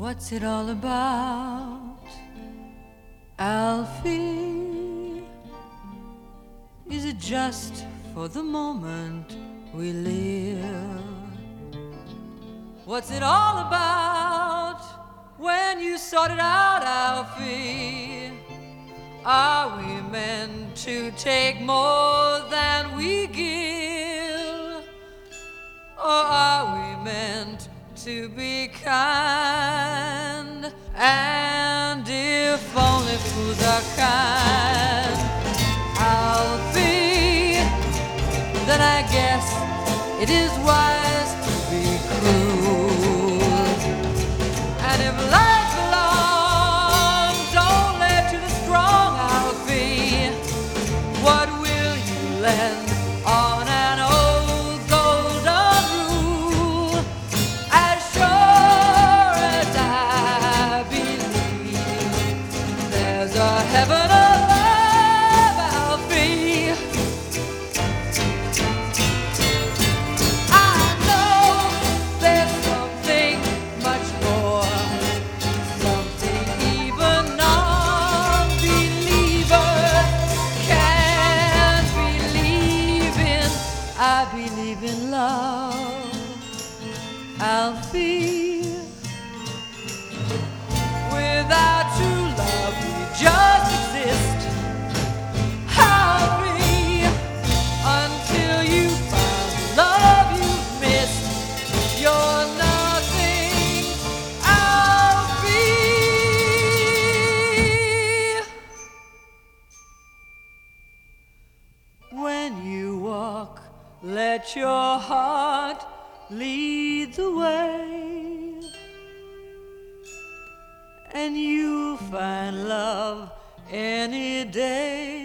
What's it all about, Alfie? Is it just for the moment we live? What's it all about when you sort it out, Alfie? Are we meant to take more than we give? Or are we meant to be kind? And if only fools are kind, Alfie, then I guess it is wise to be cruel. And if life belongs only to the strong, Alfie, what will you lend on an old golden rule? As sure as I believe there's a heaven above, Alfie, I know there's something much more, something even non-believers can't believe in. I believe in love, Alfie. Without true love, we just exist, Alfie, until you find love you've missed. You're nothing, Alfie. When you walk, let your heart lead the way, and you'll find love any day.